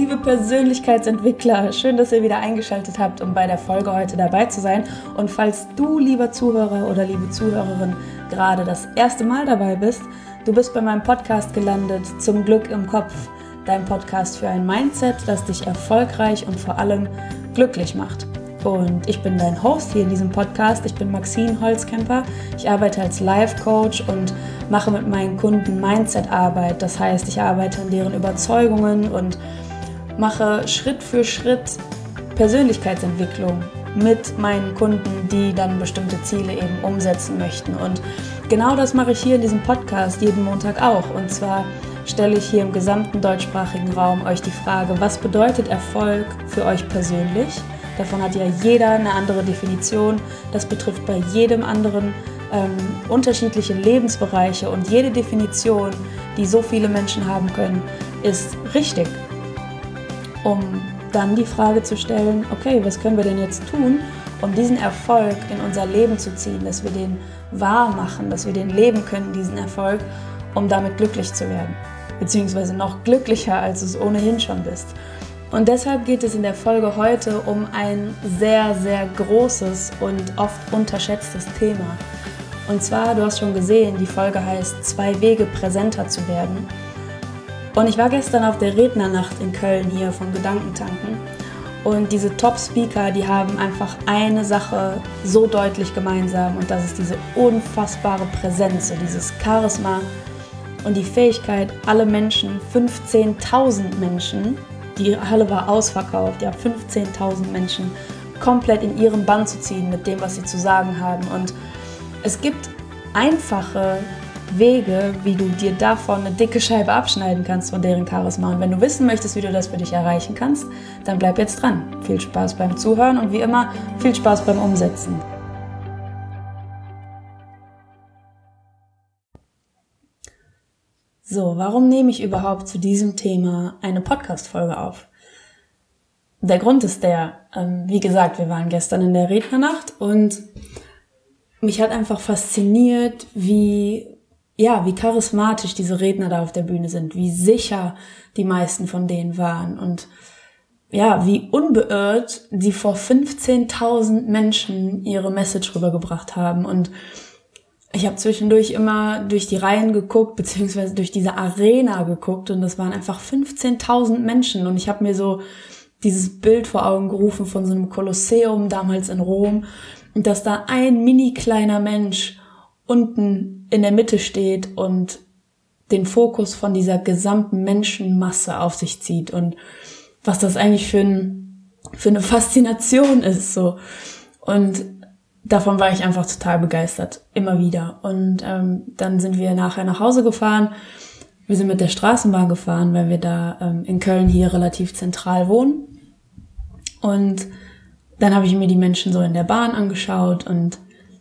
liebe Persönlichkeitsentwickler, schön, dass ihr wieder eingeschaltet habt, um bei der Folge heute dabei zu sein. Und falls du, lieber Zuhörer oder liebe Zuhörerin, gerade das erste Mal dabei bist, du bist bei meinem Podcast gelandet, Zum Glück im Kopf, dein Podcast für ein Mindset, das dich erfolgreich und vor allem glücklich macht. Und ich bin dein Host hier in diesem Podcast. Ich bin Maxine Holzkemper. Ich arbeite als Life-Coach und mache mit meinen Kunden Mindset-Arbeit. Das heißt, ich arbeite an deren Überzeugungen und mache Schritt für Schritt Persönlichkeitsentwicklung mit meinen Kunden, die dann bestimmte Ziele eben umsetzen möchten. Und genau das mache ich hier in diesem Podcast jeden Montag auch. Und zwar stelle ich hier im gesamten deutschsprachigen Raum euch die Frage, was bedeutet Erfolg für euch persönlich? Davon hat ja jeder eine andere Definition. Das betrifft bei jedem anderen unterschiedliche Lebensbereiche. Und jede Definition, die so viele Menschen haben können, ist richtig. Um dann die Frage zu stellen, okay, was können wir denn jetzt tun, um diesen Erfolg in unser Leben zu ziehen, dass wir den wahr machen, dass wir den leben können, diesen Erfolg, um damit glücklich zu werden. Beziehungsweise noch glücklicher, als du es ohnehin schon bist. Und deshalb geht es in der Folge heute um ein sehr, sehr großes und oft unterschätztes Thema. Und zwar, du hast schon gesehen, die Folge heißt 2 Wege, präsenter zu werden. Und ich war gestern auf der Rednernacht in Köln hier von Gedankentanken. Und diese Top-Speaker, die haben einfach eine Sache so deutlich gemeinsam. Und das ist diese unfassbare Präsenz, so dieses Charisma und die Fähigkeit, alle Menschen, 15.000 Menschen, die Halle war ausverkauft, ja, 15.000 Menschen komplett in ihren Bann zu ziehen mit dem, was sie zu sagen haben. Und es gibt einfache Wege, wie du dir davon eine dicke Scheibe abschneiden kannst von deren Charisma. Und wenn du wissen möchtest, wie du das für dich erreichen kannst, dann bleib jetzt dran. Viel Spaß beim Zuhören und wie immer, viel Spaß beim Umsetzen. So, warum nehme ich überhaupt zu diesem Thema eine Podcast-Folge auf? Der Grund ist wie gesagt, wir waren gestern in der Rednernacht und mich hat einfach fasziniert, wie charismatisch diese Redner da auf der Bühne sind, wie sicher die meisten von denen waren und ja, wie unbeirrt die vor 15.000 Menschen ihre Message rübergebracht haben. Und ich habe zwischendurch immer durch die Reihen geguckt, beziehungsweise durch diese Arena geguckt und das waren einfach 15.000 Menschen und ich habe mir so dieses Bild vor Augen gerufen von so einem Kolosseum damals in Rom und dass da ein mini kleiner Mensch unten in der Mitte steht und den Fokus von dieser gesamten Menschenmasse auf sich zieht und was das eigentlich für eine Faszination ist so. Und davon war ich einfach total begeistert, immer wieder. Und dann sind wir nachher nach Hause gefahren. Wir sind mit der Straßenbahn gefahren, weil wir da in Köln hier relativ zentral wohnen. Und dann habe ich mir die Menschen so in der Bahn angeschaut und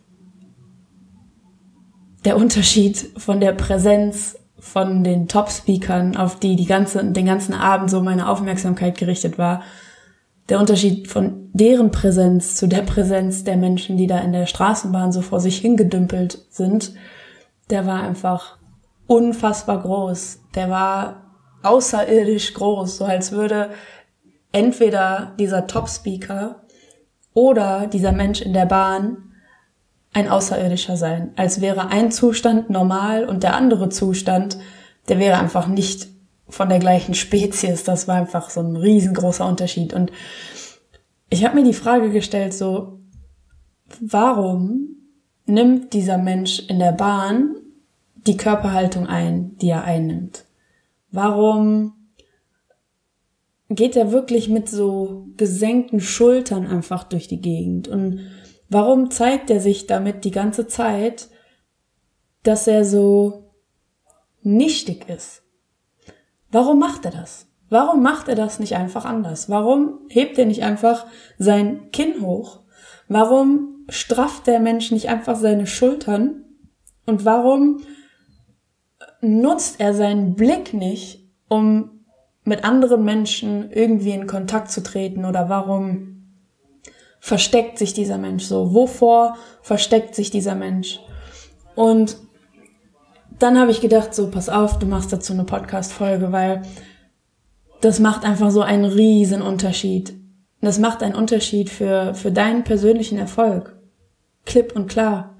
der Unterschied von der Präsenz von den Top-Speakern, auf die den ganzen Abend so meine Aufmerksamkeit gerichtet war, der Unterschied von deren Präsenz zu der Präsenz der Menschen, die da in der Straßenbahn so vor sich hingedümpelt sind, der war einfach unfassbar groß. Der war außerirdisch groß, so als würde entweder dieser Top-Speaker oder dieser Mensch in der Bahn ein Außerirdischer sein. Als wäre ein Zustand normal und der andere Zustand, der wäre einfach nicht von der gleichen Spezies. Das war einfach so ein riesengroßer Unterschied. Und ich habe mir die Frage gestellt, so, warum nimmt dieser Mensch in der Bahn die Körperhaltung ein, die er einnimmt? Warum geht er wirklich mit so gesenkten Schultern einfach durch die Gegend? Und warum zeigt er sich damit die ganze Zeit, dass er so nichtig ist? Warum macht er das? Warum macht er das nicht einfach anders? Warum hebt er nicht einfach sein Kinn hoch? Warum strafft der Mensch nicht einfach seine Schultern? Und warum nutzt er seinen Blick nicht, um mit anderen Menschen irgendwie in Kontakt zu treten? Oder warum versteckt sich dieser Mensch so? Wovor versteckt sich dieser Mensch? Und dann habe ich gedacht, so, pass auf, du machst dazu eine Podcast-Folge, weil das macht einfach so einen riesen Unterschied. Das macht einen Unterschied für deinen persönlichen Erfolg. Klipp und klar.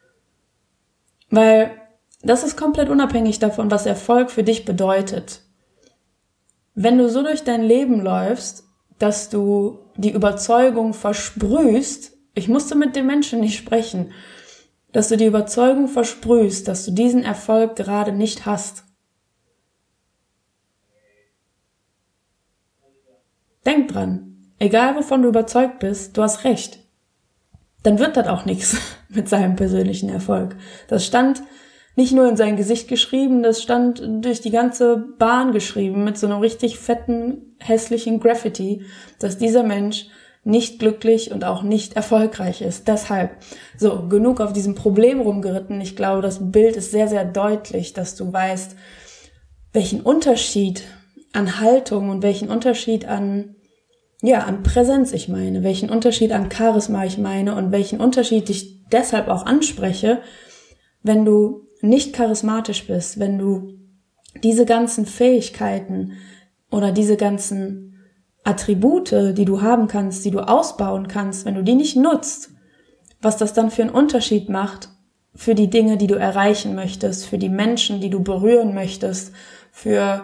Weil das ist komplett unabhängig davon, was Erfolg für dich bedeutet. Wenn du so durch dein Leben läufst, dass du die Überzeugung versprühst, ich musste mit den Menschen nicht sprechen, dass du die Überzeugung versprühst, dass du diesen Erfolg gerade nicht hast. Denk dran, egal wovon du überzeugt bist, du hast recht. Dann wird das auch nichts mit seinem persönlichen Erfolg. Das stand nicht nur in sein Gesicht geschrieben, das stand durch die ganze Bahn geschrieben mit so einem richtig fetten, hässlichen Graffiti, dass dieser Mensch nicht glücklich und auch nicht erfolgreich ist. Deshalb, so, genug auf diesem Problem rumgeritten. Ich glaube, das Bild ist sehr, sehr deutlich, dass du weißt, welchen Unterschied an Haltung und welchen Unterschied an Präsenz ich meine, welchen Unterschied an Charisma ich meine und welchen Unterschied ich deshalb auch anspreche, wenn du nicht charismatisch bist, wenn du diese ganzen Fähigkeiten oder diese ganzen Attribute, die du haben kannst, die du ausbauen kannst, wenn du die nicht nutzt, was das dann für einen Unterschied macht für die Dinge, die du erreichen möchtest, für die Menschen, die du berühren möchtest, für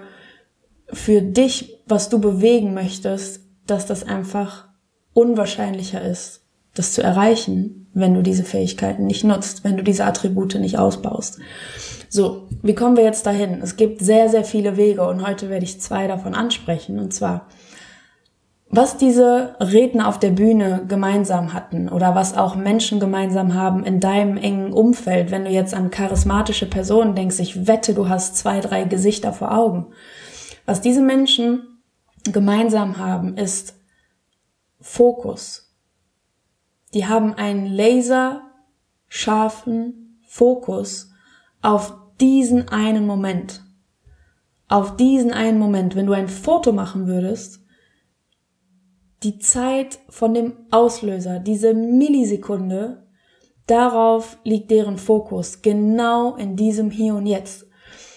dich, was du bewegen möchtest, dass das einfach unwahrscheinlicher ist, das zu erreichen, wenn du diese Fähigkeiten nicht nutzt, wenn du diese Attribute nicht ausbaust. So, wie kommen wir jetzt dahin? Es gibt sehr, sehr viele Wege und heute werde ich 2 davon ansprechen. Und zwar, was diese Redner auf der Bühne gemeinsam hatten oder was auch Menschen gemeinsam haben in deinem engen Umfeld, wenn du jetzt an charismatische Personen denkst, ich wette, du hast 2, 3 Gesichter vor Augen. Was diese Menschen gemeinsam haben, ist Fokus. Die haben einen laserscharfen Fokus auf diesen einen Moment. Auf diesen einen Moment. Wenn du ein Foto machen würdest, die Zeit von dem Auslöser, diese Millisekunde, darauf liegt deren Fokus, genau in diesem Hier und Jetzt.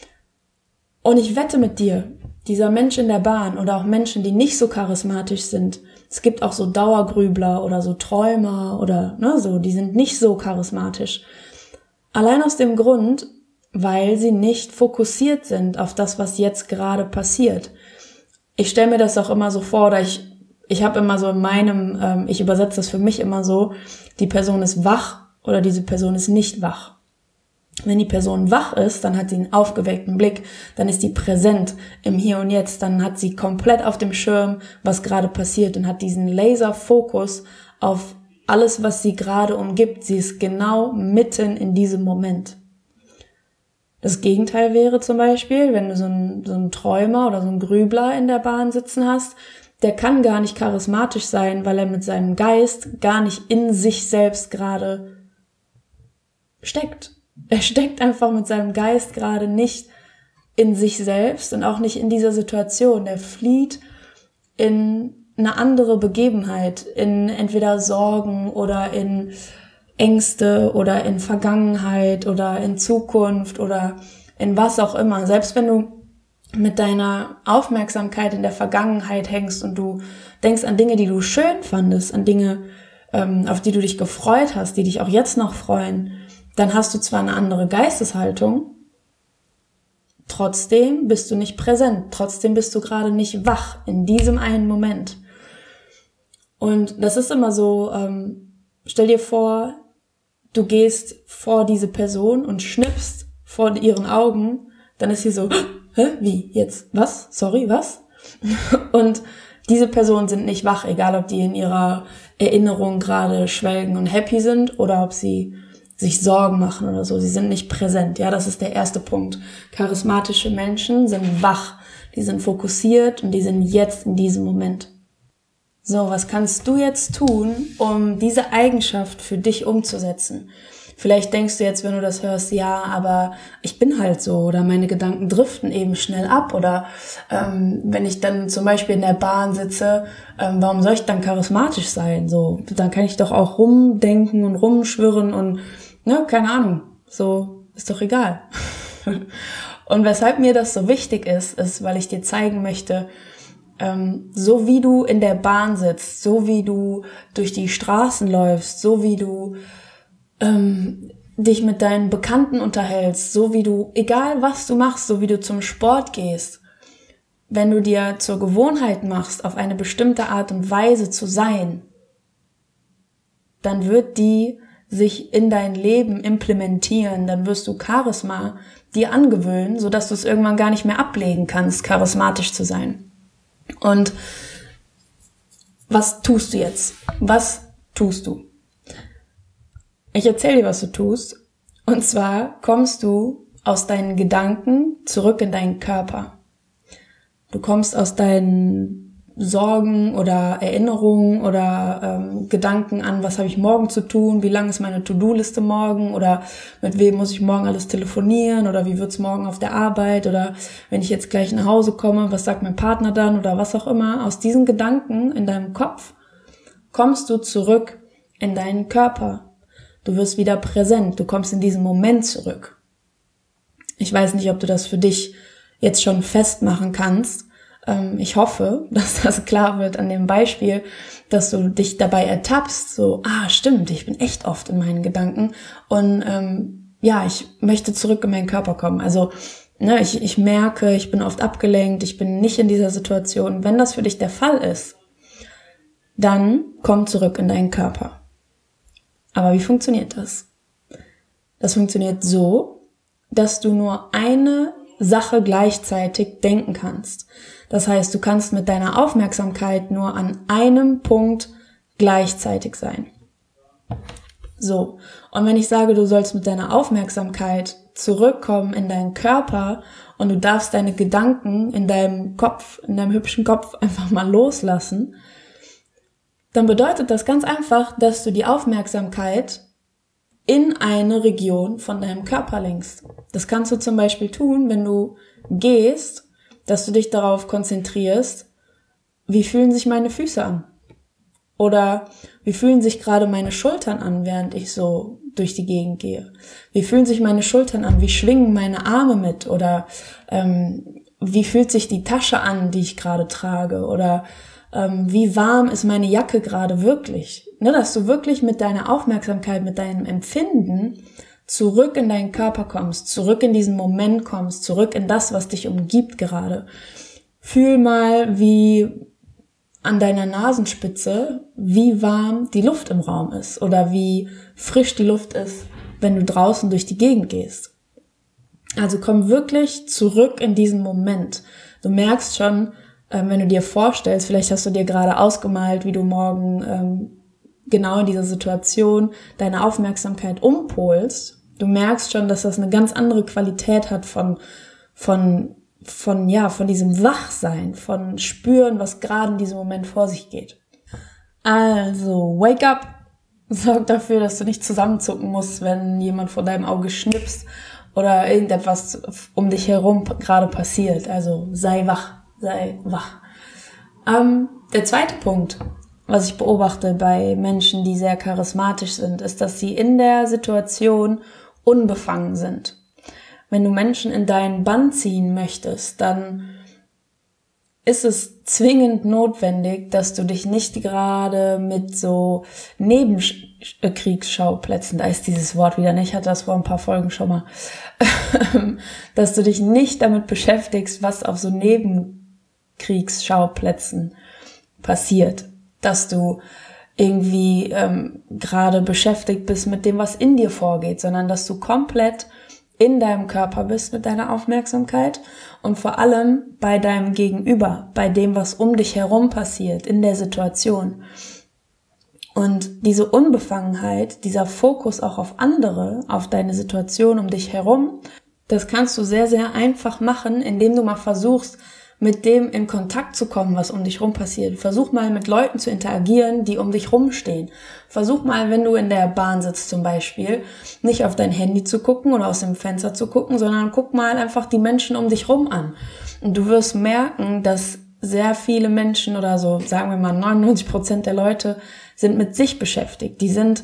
Und ich wette mit dir, dieser Mensch in der Bahn oder auch Menschen, die nicht so charismatisch sind, es gibt auch so Dauergrübler oder so Träumer oder die sind nicht so charismatisch. Allein aus dem Grund, weil sie nicht fokussiert sind auf das, was jetzt gerade passiert. Ich stelle mir das auch immer so vor, oder ich habe immer so in meinem, ich übersetze das für mich immer so, die Person ist wach oder diese Person ist nicht wach. Wenn die Person wach ist, dann hat sie einen aufgeweckten Blick, dann ist die präsent im Hier und Jetzt, dann hat sie komplett auf dem Schirm, was gerade passiert und hat diesen Laserfokus auf alles, was sie gerade umgibt. Sie ist genau mitten in diesem Moment. Das Gegenteil wäre zum Beispiel, wenn du so einen Träumer oder so einen Grübler in der Bahn sitzen hast, der kann gar nicht charismatisch sein, weil er mit seinem Geist gar nicht in sich selbst gerade steckt. Er steckt einfach mit seinem Geist gerade nicht in sich selbst und auch nicht in dieser Situation. Er flieht in eine andere Begebenheit, in entweder Sorgen oder in Ängste oder in Vergangenheit oder in Zukunft oder in was auch immer. Selbst wenn du mit deiner Aufmerksamkeit in der Vergangenheit hängst und du denkst an Dinge, die du schön fandest, an Dinge, auf die du dich gefreut hast, die dich auch jetzt noch freuen, dann hast du zwar eine andere Geisteshaltung, trotzdem bist du nicht präsent, trotzdem bist du gerade nicht wach in diesem einen Moment. Und das ist immer so, stell dir vor, du gehst vor diese Person und schnippst vor ihren Augen, dann ist sie so, hä, wie, jetzt, was, sorry, was? Und diese Personen sind nicht wach, egal ob die in ihrer Erinnerung gerade schwelgen und happy sind oder ob sie sich Sorgen machen oder so. Sie sind nicht präsent. Ja, das ist der erste Punkt. Charismatische Menschen sind wach. Die sind fokussiert und die sind jetzt in diesem Moment. So, was kannst du jetzt tun, um diese Eigenschaft für dich umzusetzen? Vielleicht denkst du jetzt, wenn du das hörst, ja, aber ich bin halt so oder meine Gedanken driften eben schnell ab oder wenn ich dann zum Beispiel in der Bahn sitze, warum soll ich dann charismatisch sein? So, dann kann ich doch auch rumdenken und rumschwirren und keine Ahnung, so ist doch egal. Und weshalb mir das so wichtig ist, weil ich dir zeigen möchte, So wie du in der Bahn sitzt, so wie du durch die Straßen läufst, so wie du dich mit deinen Bekannten unterhältst, so wie du, egal was du machst, so wie du zum Sport gehst, wenn du dir zur Gewohnheit machst, auf eine bestimmte Art und Weise zu sein, dann wird die sich in dein Leben implementieren, dann wirst du Charisma dir angewöhnen, sodass du es irgendwann gar nicht mehr ablegen kannst, charismatisch zu sein. Und was tust du jetzt? Was tust du? Ich erzähle dir, was du tust. Und zwar kommst du aus deinen Gedanken zurück in deinen Körper. Du kommst aus deinen Sorgen oder Erinnerungen oder Gedanken an, was habe ich morgen zu tun, wie lang ist meine To-Do-Liste morgen oder mit wem muss ich morgen alles telefonieren oder wie wird's morgen auf der Arbeit oder wenn ich jetzt gleich nach Hause komme, was sagt mein Partner dann oder was auch immer. Aus diesen Gedanken in deinem Kopf kommst du zurück in deinen Körper. Du wirst wieder präsent, du kommst in diesen Moment zurück. Ich weiß nicht, ob du das für dich jetzt schon festmachen kannst. Ich hoffe, dass das klar wird an dem Beispiel, dass du dich dabei ertappst, so, stimmt, ich bin echt oft in meinen Gedanken und ich möchte zurück in meinen Körper kommen. Also ich merke, ich bin oft abgelenkt, ich bin nicht in dieser Situation. Wenn das für dich der Fall ist, dann komm zurück in deinen Körper. Aber wie funktioniert das? Das funktioniert so, dass du nur eine Sache gleichzeitig denken kannst. Das heißt, du kannst mit deiner Aufmerksamkeit nur an einem Punkt gleichzeitig sein. So. Und wenn ich sage, du sollst mit deiner Aufmerksamkeit zurückkommen in deinen Körper und du darfst deine Gedanken in deinem Kopf, in deinem hübschen Kopf einfach mal loslassen, dann bedeutet das ganz einfach, dass du die Aufmerksamkeit in eine Region von deinem Körper lenkst. Das kannst du zum Beispiel tun, wenn du gehst, dass du dich darauf konzentrierst, wie fühlen sich meine Füße an? Oder wie fühlen sich gerade meine Schultern an, während ich so durch die Gegend gehe? Wie fühlen sich meine Schultern an? Wie schwingen meine Arme mit? Oder wie fühlt sich die Tasche an, die ich gerade trage? Oder wie warm ist meine Jacke gerade wirklich? Dass du wirklich mit deiner Aufmerksamkeit, mit deinem Empfinden zurück in deinen Körper kommst, zurück in diesen Moment kommst, zurück in das, was dich umgibt gerade. Fühl mal, wie an deiner Nasenspitze, wie warm die Luft im Raum ist oder wie frisch die Luft ist, wenn du draußen durch die Gegend gehst. Also komm wirklich zurück in diesen Moment. Du merkst schon, wenn du dir vorstellst, vielleicht hast du dir gerade ausgemalt, wie du morgen genau in dieser Situation deine Aufmerksamkeit umpolst. Du merkst schon, dass das eine ganz andere Qualität hat von diesem Wachsein, von spüren, was gerade in diesem Moment vor sich geht. Also, wake up! Sorg dafür, dass du nicht zusammenzucken musst, wenn jemand vor deinem Auge schnipst oder irgendetwas um dich herum gerade passiert. Also, sei wach, sei wach. Der zweite Punkt, was ich beobachte bei Menschen, die sehr charismatisch sind, ist, dass sie in der Situation unbefangen sind. Wenn du Menschen in deinen Bann ziehen möchtest, dann ist es zwingend notwendig, dass du dich nicht gerade mit so Nebenkriegsschauplätzen, da ist dieses Wort wieder nicht, ich hatte das vor ein paar Folgen schon mal, dass du dich nicht damit beschäftigst, was auf so Nebenkriegsschauplätzen passiert, dass du irgendwie gerade beschäftigt bist mit dem, was in dir vorgeht, sondern dass du komplett in deinem Körper bist mit deiner Aufmerksamkeit und vor allem bei deinem Gegenüber, bei dem, was um dich herum passiert, in der Situation. Und diese Unbefangenheit, dieser Fokus auch auf andere, auf deine Situation um dich herum, das kannst du sehr, sehr einfach machen, indem du mal versuchst, mit dem in Kontakt zu kommen, was um dich rum passiert. Versuch mal mit Leuten zu interagieren, die um dich rumstehen. Versuch mal, wenn du in der Bahn sitzt zum Beispiel, nicht auf dein Handy zu gucken oder aus dem Fenster zu gucken, sondern guck mal einfach die Menschen um dich rum an. Und du wirst merken, dass sehr viele Menschen oder so, sagen wir mal 99% der Leute sind mit sich beschäftigt. Die sind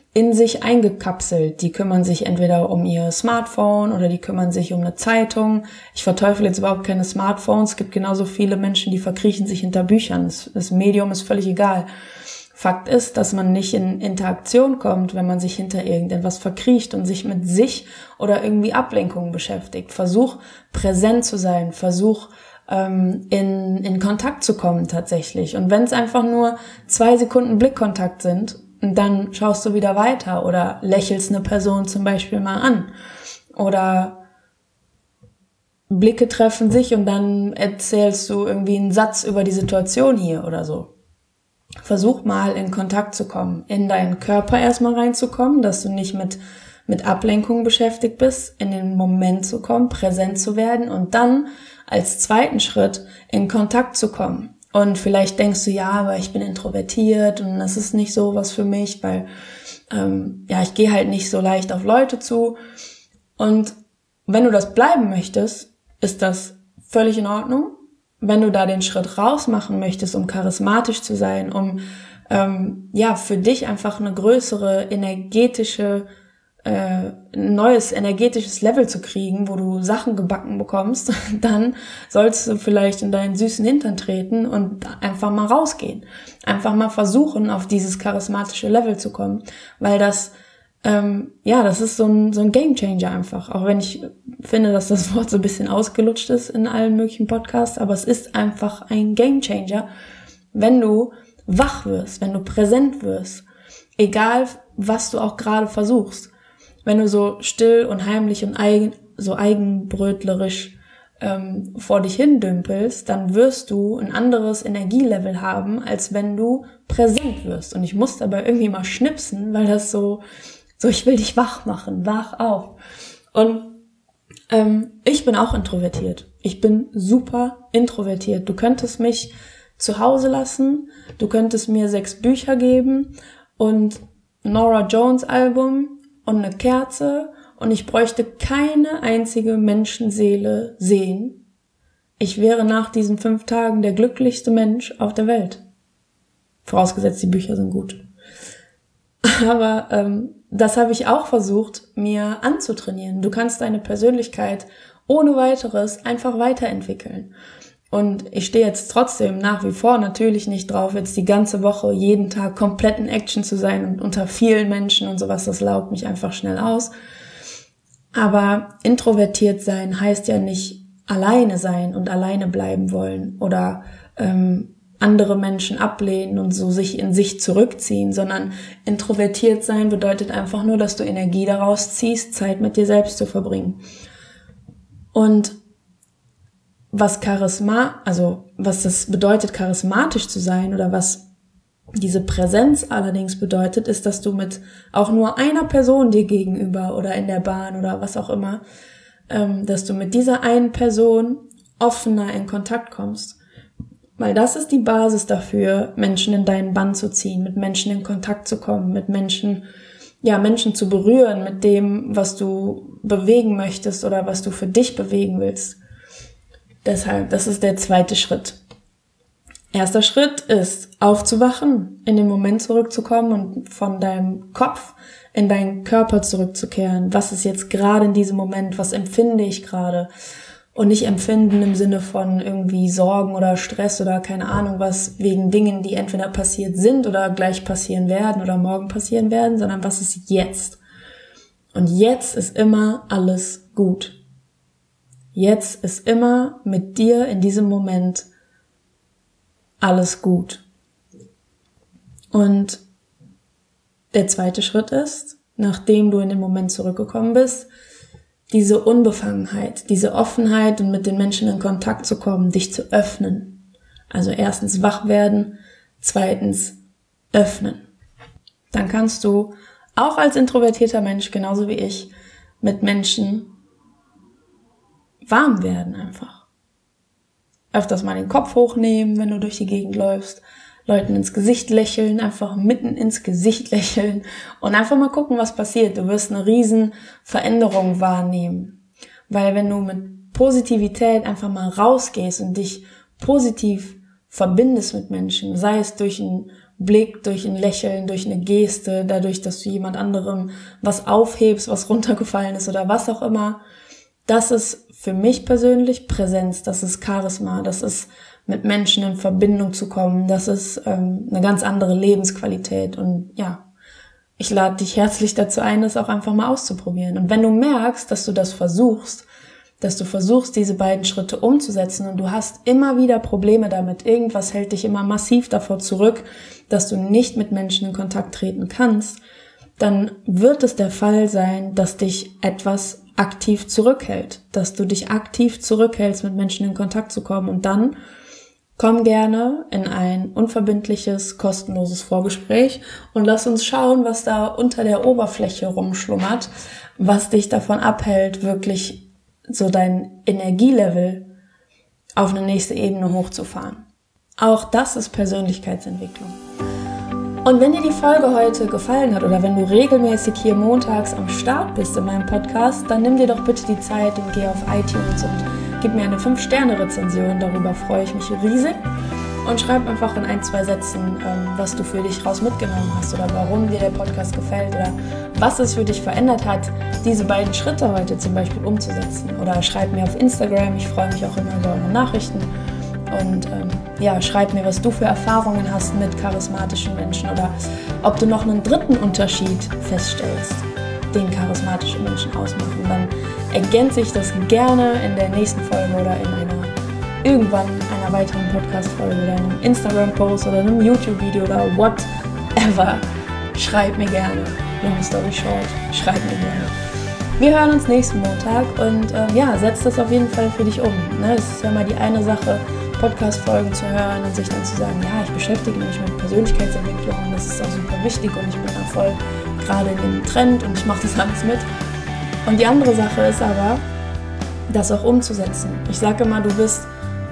in sich eingekapselt. Die kümmern sich entweder um ihr Smartphone oder die kümmern sich um eine Zeitung. Ich verteufel jetzt überhaupt keine Smartphones. Es gibt genauso viele Menschen, die verkriechen sich hinter Büchern. Das Medium ist völlig egal. Fakt ist, dass man nicht in Interaktion kommt, wenn man sich hinter irgendetwas verkriecht und sich mit sich oder irgendwie Ablenkungen beschäftigt. Versuch präsent zu sein, versuch in Kontakt zu kommen tatsächlich. Und wenn es einfach nur 2 Sekunden Blickkontakt sind, und dann schaust du wieder weiter oder lächelst eine Person zum Beispiel mal an. Oder Blicke treffen sich und dann erzählst du irgendwie einen Satz über die Situation hier oder so. Versuch mal in Kontakt zu kommen, in deinen Körper erstmal reinzukommen, dass du nicht mit Ablenkung beschäftigt bist, in den Moment zu kommen, präsent zu werden und dann als zweiten Schritt in Kontakt zu kommen. Und vielleicht denkst du, ja, aber ich bin introvertiert und das ist nicht so was für mich, weil ich gehe halt nicht so leicht auf Leute zu. Und wenn du das bleiben möchtest, ist das völlig in Ordnung. Wenn du da den Schritt raus machen möchtest, um charismatisch zu sein, um für dich einfach eine größere neues energetisches Level zu kriegen, wo du Sachen gebacken bekommst, dann solltest du vielleicht in deinen süßen Hintern treten und einfach mal rausgehen. Einfach mal versuchen, auf dieses charismatische Level zu kommen, weil das ist so ein Gamechanger einfach. Auch wenn ich finde, dass das Wort so ein bisschen ausgelutscht ist in allen möglichen Podcasts, aber es ist einfach ein Gamechanger, wenn du wach wirst, wenn du präsent wirst, egal was du auch gerade versuchst. Wenn du so still und heimlich und eigenbrötlerisch vor dich hin dümpelst, dann wirst du ein anderes Energielevel haben, als wenn du präsent wirst. Und ich muss dabei irgendwie mal schnipsen, weil das so ich will dich wach machen, wach auf. Und ich bin auch introvertiert. Ich bin super introvertiert. Du könntest mich zu Hause lassen, du könntest mir 6 Bücher geben und Norah Jones Album und eine Kerze und ich bräuchte keine einzige Menschenseele sehen. Ich wäre nach diesen 5 Tagen der glücklichste Mensch auf der Welt. Vorausgesetzt, die Bücher sind gut. Aber das habe ich auch versucht, mir anzutrainieren. Du kannst deine Persönlichkeit ohne weiteres einfach weiterentwickeln. Und ich stehe jetzt trotzdem nach wie vor natürlich nicht drauf, jetzt die ganze Woche, jeden Tag komplett in Action zu sein und unter vielen Menschen und sowas, das laugt mich einfach schnell aus. Aber introvertiert sein heißt ja nicht alleine sein und alleine bleiben wollen oder andere Menschen ablehnen und so sich in sich zurückziehen, sondern introvertiert sein bedeutet einfach nur, dass du Energie daraus ziehst, Zeit mit dir selbst zu verbringen. Und was das bedeutet, charismatisch zu sein oder was diese Präsenz allerdings bedeutet, ist, dass du mit auch nur einer Person dir gegenüber oder in der Bahn oder was auch immer, dass du mit dieser einen Person offener in Kontakt kommst. Weil das ist die Basis dafür, Menschen in deinen Bann zu ziehen, mit Menschen in Kontakt zu kommen, mit Menschen zu berühren, mit dem, was du bewegen möchtest oder was du für dich bewegen willst. Deshalb, das ist der zweite Schritt. Erster Schritt ist, aufzuwachen, in den Moment zurückzukommen und von deinem Kopf in deinen Körper zurückzukehren. Was ist jetzt gerade in diesem Moment? Was empfinde ich gerade? Und nicht empfinden im Sinne von irgendwie Sorgen oder Stress oder keine Ahnung was, wegen Dingen, die entweder passiert sind oder gleich passieren werden oder morgen passieren werden, sondern was ist jetzt? Und jetzt ist immer alles gut. Jetzt ist immer mit dir in diesem Moment alles gut. Und der zweite Schritt ist, nachdem du in den Moment zurückgekommen bist, diese Unbefangenheit, diese Offenheit und mit den Menschen in Kontakt zu kommen, dich zu öffnen. Also erstens wach werden, zweitens öffnen. Dann kannst du auch als introvertierter Mensch, genauso wie ich, mit Menschen warm werden einfach. Öfters mal den Kopf hochnehmen, wenn du durch die Gegend läufst, Leuten ins Gesicht lächeln, einfach mitten ins Gesicht lächeln und einfach mal gucken, was passiert. Du wirst eine riesen Veränderung wahrnehmen. Weil wenn du mit Positivität einfach mal rausgehst und dich positiv verbindest mit Menschen, sei es durch ein Blick, durch ein Lächeln, durch eine Geste, dadurch, dass du jemand anderem was aufhebst, was runtergefallen ist oder was auch immer. Das ist für mich persönlich Präsenz, das ist Charisma, das ist mit Menschen in Verbindung zu kommen, das ist eine ganz andere Lebensqualität. Und ja, ich lade dich herzlich dazu ein, das auch einfach mal auszuprobieren. Und wenn du merkst, dass du das versuchst, diese beiden Schritte umzusetzen und du hast immer wieder Probleme damit, irgendwas hält dich immer massiv davor zurück, dass du nicht mit Menschen in Kontakt treten kannst, dann wird es der Fall sein, dass dich etwas aktiv zurückhält, dass du dich aktiv zurückhältst, mit Menschen in Kontakt zu kommen. Und dann komm gerne in ein unverbindliches, kostenloses Vorgespräch und lass uns schauen, was da unter der Oberfläche rumschlummert, was dich davon abhält, wirklich so dein Energielevel auf eine nächste Ebene hochzufahren. Auch das ist Persönlichkeitsentwicklung. Und wenn dir die Folge heute gefallen hat oder wenn du regelmäßig hier montags am Start bist in meinem Podcast, dann nimm dir doch bitte die Zeit und geh auf iTunes und gib mir eine 5-Sterne-Rezension. Darüber freue ich mich riesig. Und schreib einfach in 1-2 Sätzen, was du für dich raus mitgenommen hast oder warum dir der Podcast gefällt oder was es für dich verändert hat, diese beiden Schritte heute zum Beispiel umzusetzen. Oder schreib mir auf Instagram, ich freue mich auch immer über eure Nachrichten. Und schreib mir, was du für Erfahrungen hast mit charismatischen Menschen oder ob du noch einen dritten Unterschied feststellst, den charismatische Menschen ausmachen. Dann ergänze ich das gerne in der nächsten Folge oder irgendwann einer weiteren Podcast-Folge oder einem Instagram-Post oder einem YouTube-Video oder whatever. Schreib mir gerne. Long story short, schreib mir gerne. Wir hören uns nächsten Montag und setz das auf jeden Fall für dich um. Ne? Es ist ja mal die eine Sache, Podcast-Folgen zu hören und sich dann zu sagen, ja, ich beschäftige mich mit Persönlichkeitsentwicklung und das ist auch super wichtig und ich bin da voll gerade in dem Trend und ich mache das alles mit. Und die andere Sache ist aber, das auch umzusetzen. Ich sage immer, du bist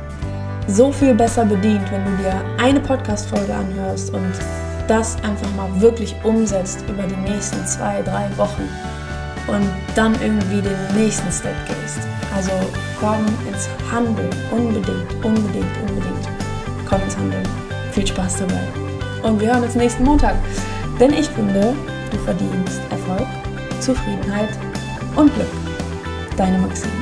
so viel besser bedient, wenn du dir eine Podcast-Folge anhörst und das einfach mal wirklich umsetzt über die nächsten 2-3 Wochen und dann irgendwie den nächsten Step gehst. Also komm ins Handeln, unbedingt. Komm ins Handeln. Viel Spaß dabei. Und wir hören uns nächsten Montag. Denn ich finde, du verdienst Erfolg, Zufriedenheit und Glück. Deine Maxine.